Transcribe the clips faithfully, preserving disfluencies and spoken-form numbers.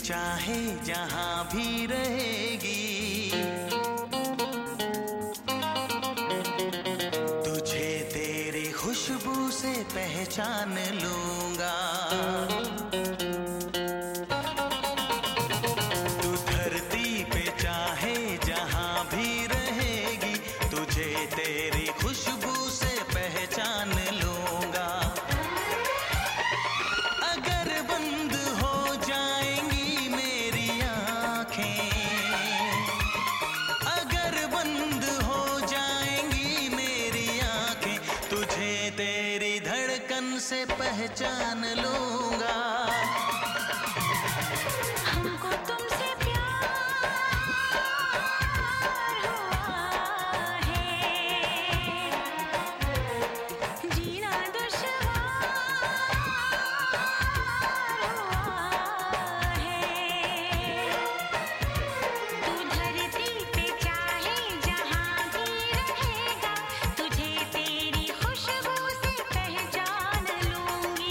चाहे जहां भी रहेगी, तुझे तेरी खुशबू से पहचान लूंगा। तू धरती पे चाहे जहां भी रहेगी, तुझे तेरी खुशबू से पहचान लूंगा। अगर बंद हो जाएंगी मेरी आँखें, अगर बंद हो जाएंगी मेरी आँखें, तुझे तेरी धड़कन से पहचान लूंगा। हमको तुमसे प्यार हुआ है, जीना दुश्वार हुआ है। तू धरती पे चाहे जहां भी रहेगा, तुझे तेरी खुशबू से पहचान लूंगी।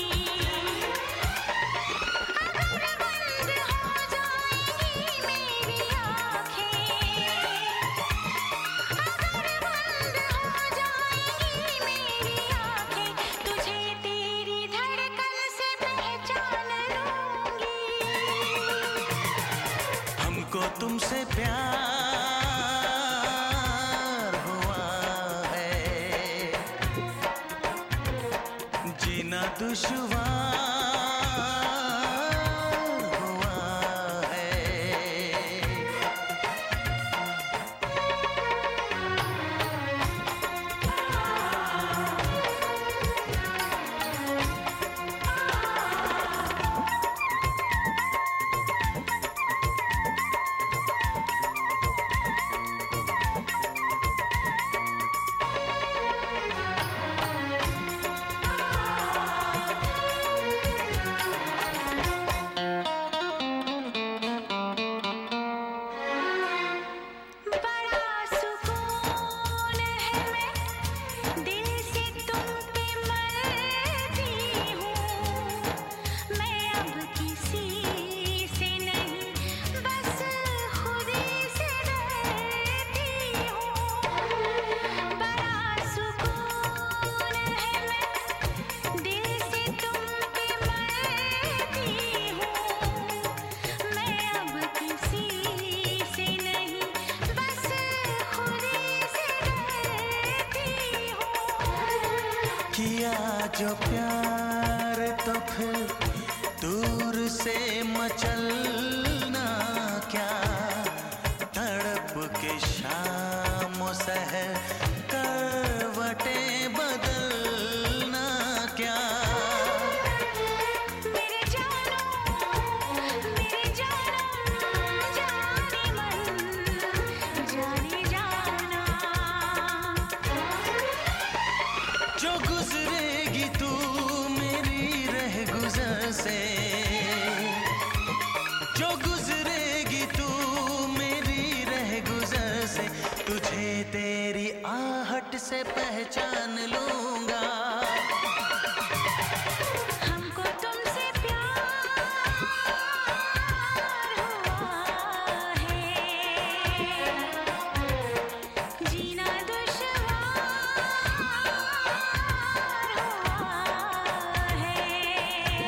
अगर बंद हो जाएंगी मेरी आँखें, अगर बंद हो जाएंगी मेरी आँखें, तुझे तेरी धड़कन से पहचान लूंगी। हमको तुमसे प्यार हुआ है, जीना दुश्वार हुआ है। बड़ा सुकून है, मैं दिल से तुम पे मरती हूँ। मैं अब किसी से नहीं, बस खुद से डरती हूँ। बड़ा सुकून है, मैं दिल से तुम पे मरती हूँ। मैं अब किसी से नहीं, बस खुद से डरती हूँ। किया जो प्यार तो फिर दूर से मचलना क्या, तड़प के शाम सहर करवटें बदलना क्या। मेरे जानू, मेरे जानम, जाने मन, जाने जाना। जो गुजरेगी तू मेरी रह गुजर से, जो गुजरेगी तू मेरी रह गुजर से, तुझे तेरी आहट से पहचान लूंगा। हमको तुमसे प्यार हुआ है, जीना दुश्वार हुआ है।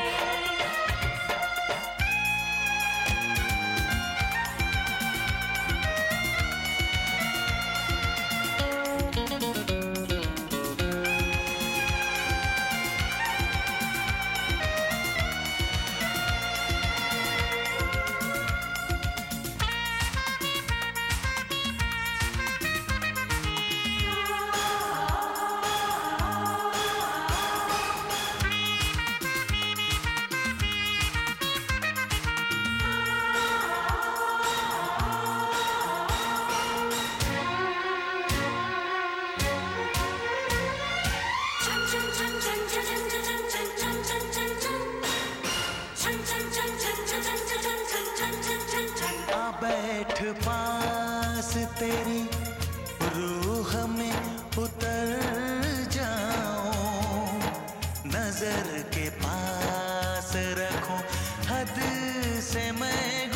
बैठ पास तेरी रूह में उतर जाऊं, नजर के पास रखूं, हद से मैं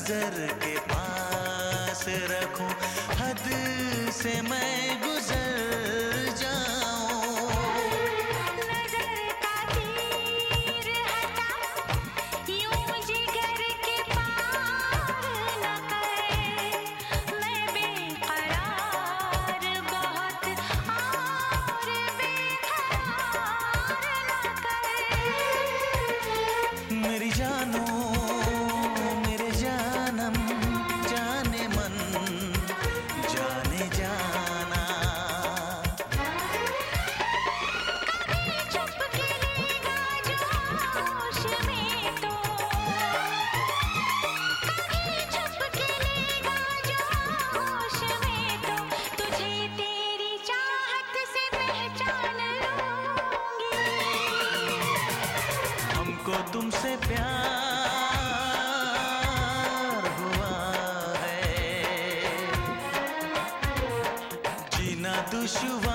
नजर के पास रखूं, हद से मैं गुजर जाऊं। नजर का तीर हटा, यूं जिगर के पार न कर। मैं बेकरार बहुत और बेकरार न कर। मेरी जानो मेरे जानम जाने मन जाने जाना। कभी चुप के लेगा जो होश में तो, कभी चुप के लेगा जो होश में तो, तुझे तेरी चाहत से पहचान लूंगी। हमको तुमसे प्यार हुआ है, जीना दुश्वार